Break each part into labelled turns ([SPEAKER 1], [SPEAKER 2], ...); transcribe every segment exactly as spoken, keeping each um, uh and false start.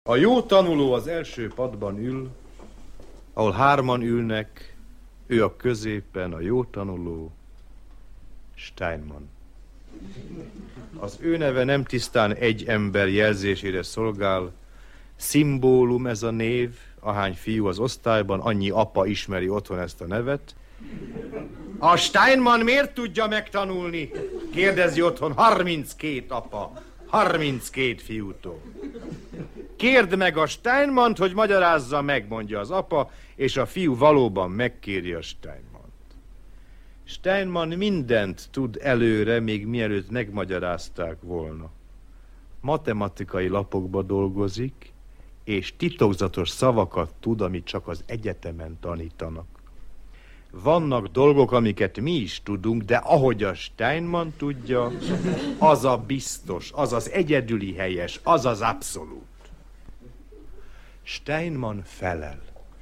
[SPEAKER 1] A jó tanuló az első padban ül, ahol hárman ülnek, ő a középen, a jó tanuló, Steinmann. Az ő neve nem tisztán egy ember jelzésére szolgál, szimbólum ez a név, ahány fiú az osztályban, annyi apa ismeri otthon ezt a nevet. A Steinmann miért tudja megtanulni? Kérdezi otthon harminckét apa, harminckét fiútól. Kérd meg a Steinmannt, hogy magyarázza meg, mondja az apa, és a fiú valóban megkéri a Steinmannt. Steinmann mindent tud előre, még mielőtt megmagyarázták volna. Matematikai lapokba dolgozik, és titokzatos szavakat tud, amit csak az egyetemen tanítanak. Vannak dolgok, amiket mi is tudunk, de ahogy a Steinmann tudja, az a biztos, az az egyedüli helyes, az az abszolút. Steinmann felel.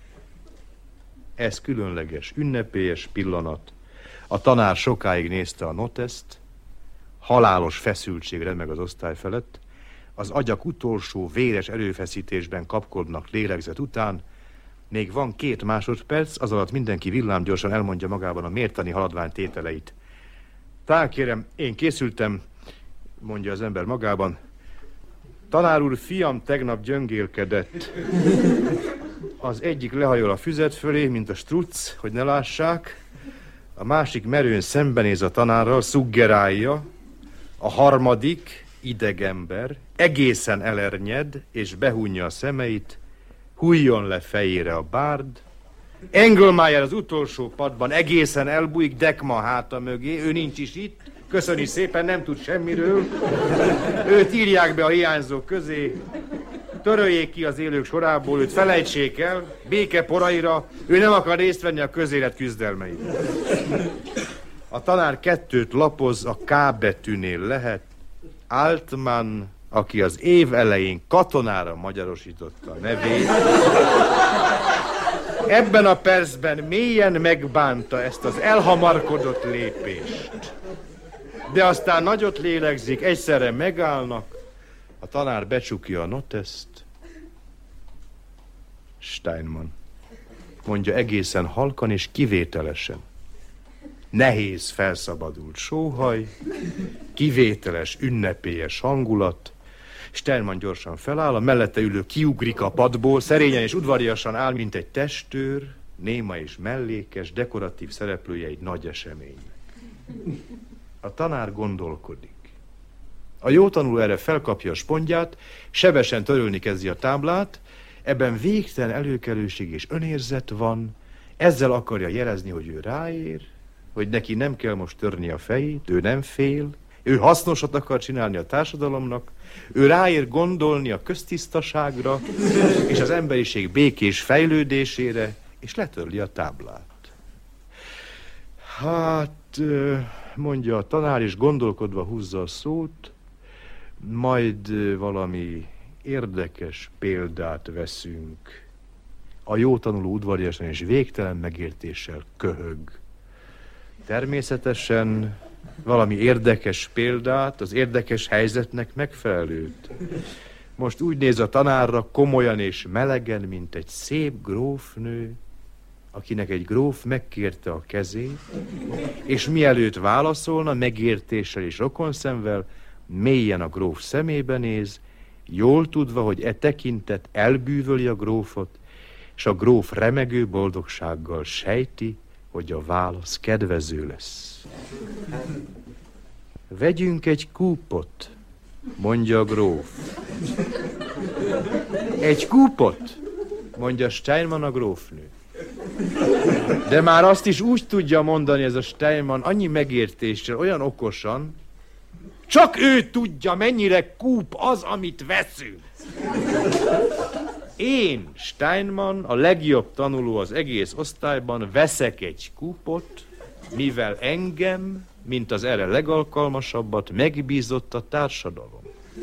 [SPEAKER 1] Ez különleges, ünnepélyes pillanat. A tanár sokáig nézte a noteszt, halálos feszültség remeg az osztály felett, az agyak utolsó véres erőfeszítésben kapkodnak lélegzet után, még van két másodperc, az alatt mindenki villámgyorsan elmondja magában a mértani haladvány tételeit. Talán kérem, én készültem, mondja az ember magában. Tanár úr, fiam tegnap gyöngélkedett. Az egyik lehajol a füzet fölé, mint a struc, hogy ne lássák. A másik merőn szembenéz a tanárral, szuggerálja. A harmadik, idegember, egészen elernyed, és behunja a szemeit. Hújjon le fejére a bárd. Engelmeyer az utolsó padban egészen elbújik Dekma háta mögé, ő nincs is itt, köszöni szépen, nem tud semmiről. Őt írják be a hiányzók közé, töröljék ki az élők sorából, őt felejtsék el, béke poraira, ő nem akar részt venni a közélet küzdelmeit. A tanár kettőt lapoz, a K betűnél lehet. Altmann, aki az év elején katonára magyarosította a nevét, ebben a percben mélyen megbánta ezt az elhamarkodott lépést. De aztán nagyot lélegzik, egyszerre megállnak, a tanár becsukja a noteszt. Steinmann mondja egészen halkan és kivételesen. Nehéz, felszabadult sóhaj, kivételes, ünnepélyes hangulat. Steinmann gyorsan feláll, a mellette ülő kiugrik a padból, szerényen és udvariasan áll, mint egy testőr, néma és mellékes, dekoratív szereplője egy nagy eseménynek. A tanár gondolkodik. A jó tanuló erre felkapja a spondját, sebesen törölni kezdi a táblát, ebben végtelen előkelőség és önérzet van, ezzel akarja jelezni, hogy ő ráér, hogy neki nem kell most törni a fejét, ő nem fél, ő hasznosat akar csinálni a társadalomnak, ő ráér gondolni a köztisztaságra és az emberiség békés fejlődésére, és letörli a táblát. Hát, mondja a tanár, és gondolkodva húzza a szót, majd valami érdekes példát veszünk. A jó tanuló udvariasan és végtelen megértéssel köhög. Természetesen valami érdekes példát, az érdekes helyzetnek megfelelőt. Most úgy néz a tanárra komolyan és melegen, mint egy szép grófnő, akinek egy gróf megkérte a kezét, és mielőtt válaszolna, megértéssel és rokonszenvvel, mélyen a gróf szemébe néz, jól tudva, hogy e tekintet elbűvöli a grófot, és a gróf remegő boldogsággal sejti, hogy a válasz kedvező lesz. Vegyünk egy kúpot, mondja a gróf. Egy kúpot, mondja Steinmann a grófnő. De már azt is úgy tudja mondani ez a Steinmann, annyi megértéssel, olyan okosan, csak ő tudja, mennyire kúp az, amit veszünk. Én, Steinmann, a legjobb tanuló az egész osztályban, veszek egy kúpot, mivel engem, mint az erre legalkalmasabbat, megbízott a társadalom.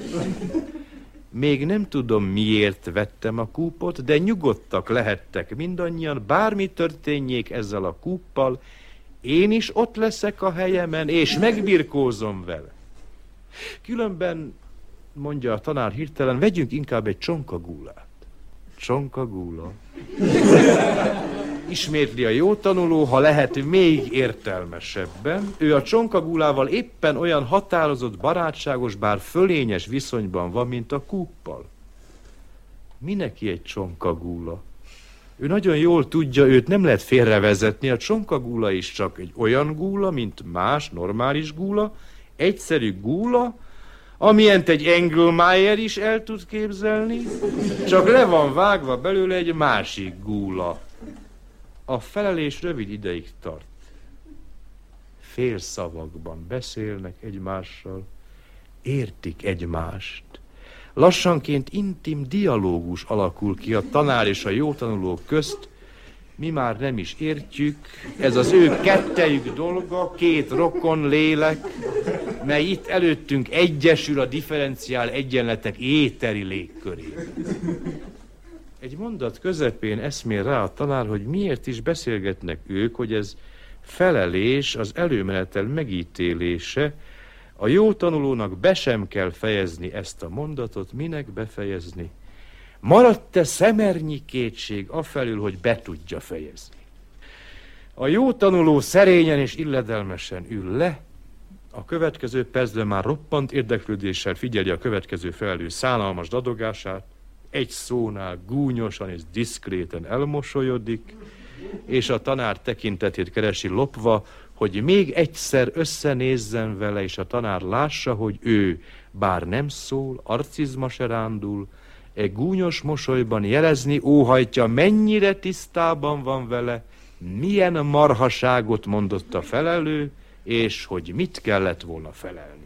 [SPEAKER 1] Még nem tudom, miért vettem a kúpot, de nyugodtak lehettek mindannyian, bármi történjék ezzel a kúppal, én is ott leszek a helyemen, és megbirkózom vele. Különben mondja a tanár hirtelen, vegyünk inkább egy csonkagúlát. Csonkagúla. Ismétli a jó tanuló, ha lehet még értelmesebben. Ő a csonkagúlával éppen olyan határozott, barátságos, bár fölényes viszonyban van, mint a kúppal. Mi neki egy csonkagúla? Ő nagyon jól tudja, őt nem lehet félrevezetni, a csonkagúla is csak egy olyan gúla, mint más normális gúla, egyszerű gúla, amilyent egy Engelmeyer is el tud képzelni, csak le van vágva belőle egy másik gúla. A felelés rövid ideig tart. Félszavakban beszélnek egymással, értik egymást. Lassanként intim dialógus alakul ki a tanár és a jó tanulók közt, mi már nem is értjük, ez az ő kettejük dolga, két rokon lélek, mely itt előttünk egyesül a differenciál egyenletek éteri légkörében. Egy mondat közepén eszmél rá a tanár, hogy miért is beszélgetnek ők, hogy ez felelés, az előmenetel megítélése. A jó tanulónak be sem kell fejezni ezt a mondatot, minek befejezni? Maradt-e szemernyi kétség afelül, hogy be tudja fejezni? A jó tanuló szerényen és illedelmesen ül le, a következő percben már roppant érdeklődéssel figyeli a következő felelő szánalmas dadogását, egy szónál gúnyosan és diszkréten elmosolyodik, és a tanár tekintetét keresi lopva, hogy még egyszer összenézzen vele, és a tanár lássa, hogy ő, bár nem szól, arcizma se rándul, e gúnyos mosolyban jelezni óhajtja, mennyire tisztában van vele, milyen marhaságot mondott a felelő, és hogy mit kellett volna felelni.